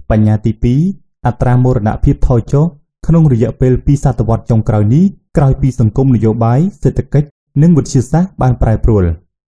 បញ្ញត្តិទី2អត្រាមរណភាពថយចុះក្នុងរយៈពេល2សតវត្សចុងក្រោយនេះក្រោយពីសង្គមនយោបាយសេដ្ឋកិច្ចនិងវិទ្យាសាស្ត្របានប្រែប្រួល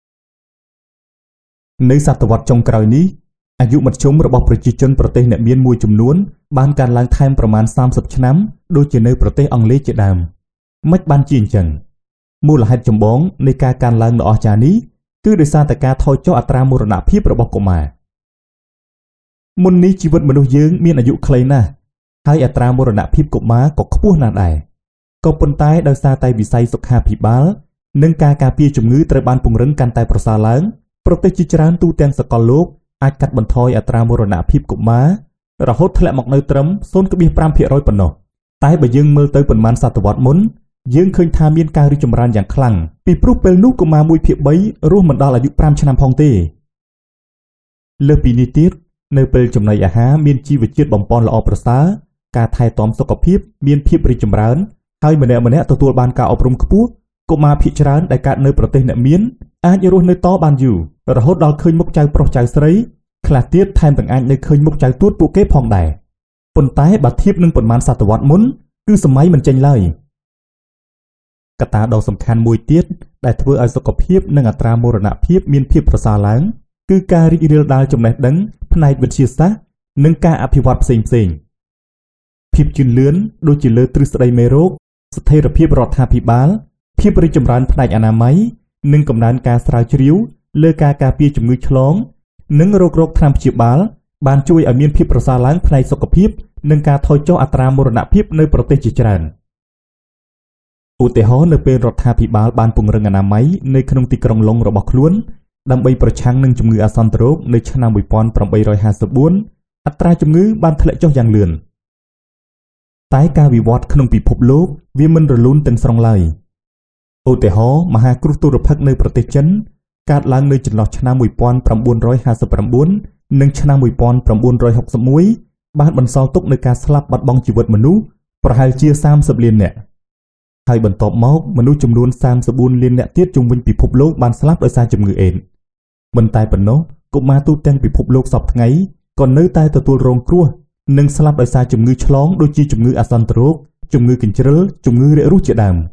នៅសតវត្សចុងក្រោយនេះអាយុមធ្យមរបស់ប្រជាជនប្រទេសអ្នកមានមួយចំនួនបានកើនឡើងថែមប្រមាណ30ឆ្នាំដូចជានៅប្រទេសអង់គ្លេសជាដើមមិនបានជាអញ្ចឹងមូលហេតុចម្បងនៃការកើនឡើងដ៏អស្ចារ្យនេះគឺដោយសារតែការថយចុះអត្រាមរណភាពរបស់កុមារមុននេះជីវិតមនុស្សយើងមានអាយុខ្លីណាស់ហើយអត្រាមរណភាពកុមារក៏ខ្ពស់ណាស់ដែរក៏ប៉ុន្តែដោយសារតែវិស័យសុខាភិបាលនិងការការពារជំងឺត្រូវបានពង្រឹងកាន់តែប្រសើរឡើងប្រទេសជាច្រើនទូទាំងសកលលោកអាចកាត់បន្ថយអត្រាមរណភាពកុមាររហូតធ្លាក់មកនៅត្រឹម 0.5% ប៉ុណ្ណោះតែបើយើងមើលទៅប៉ុន្មានសតវត្សមុនយើងឃើញថាមានការរីកចម្រើនយ៉ាងខ្លាំងពីព្រោះពេលនោះកុមារ 1/3 រស់មិនដល់អាយុ5ឆ្នាំផងទេលើសពីនេះទៀតនៅពេលចំណីអាហារមានជីវជាតិបំប៉នល្អប្រសើរការថែទាំសុខភាពមានភាពរីកចម្រើនហើយម្នាក់ៗទទួលបានការអប់រំខ្ពស់កុមារភាគច្រើនដែលកើតនៅប្រទេសអ្នកមានអាចរស់នៅតបានយូររហូតដល់ឃើញមុខចៅប្រុសចៅស្រីខ្លះទៀតថែមទាំងអាចនៅឃើញមុខចៅទួតពួកគេផងដែរប៉ុន្តែបើធៀបនឹងប៉ុន្មានសតវត្សមុនគឺសម័យមិនចេញឡើយកត្តាដ៏សំខាន់មួយទៀតដែលធ្វើឲ្យសុខភាពនិងអត្រាមរណភាពមានភាពប្រសើរឡើងគឺការរីករាលដាលចំណេះដឹងផ្នែកវិទ្យាសាស្ត្រនិងការអភិវឌ្ឍផ្សេងៗភាពជឿនលឿនដូចជាលើទ្រឹស្ដីមេរោគស្ថិរភាពរដ្ឋាភិបាលភាពរីកចម្រើនផ្នែកអនាម័យនិងកំណើនការស្រាវជ្រាវលើការការពារជំងឺឆ្លងនិងរោគថ្នាំព្យាបាលបានជួយឲ្យមានភាពប្រសើរឡើងផ្នែកសុខភាពនិងការថយចុះអត្រាមរណភាពនៅប្រទេសជាច្រើនឧទាហរណ៍នៅពេលរដ្ឋាភិបាលបានពង្រឹងអនាម័យនៅក្នុងទីក្រុងឡុងរបស់ខ្លួនដើម្បីប្រឆាំងនឹងជំងឺអាសន្នរោគនៅឆ្នាំ1854អត្រាជំងឺបានធ្លាក់ចុះយ៉ាងលឿនតែការវិវត្តក្នុងពិភពលោកវាមិនរលូនទាំងស្រុងឡើយឧទាហរណ៍មហាគ្រោះទុរភិក្សនៅប្រទេសចិនកើតឡើងនៅចន្លោះឆ្នាំ1959និងឆ្នាំ1961បានបន្សល់ទុកនូវការស្លាប់បាត់បង់ជីវិតមនុស្សប្រហែលជា30លាននាក់ហើយបន្ទាប់មកមនុស្សចំនួន34លាននាក់ទៀតជុំវិញពិភពលោកបានស្លាប់ដោយសារជំងឺអេដស៍មិនតែប៉ុណ្ណោះកុមារទូទាំងពិភពលោកសពថ្ងៃក៏នៅតែទទួលរងគ្រោះនិងស្លាប់ដោយសារជំងឺឆ្លងដូចជាជំងឺអាសន្នរោគជំងឺកញ្ជ្រឹលជំងឺរាគរូសជាដើម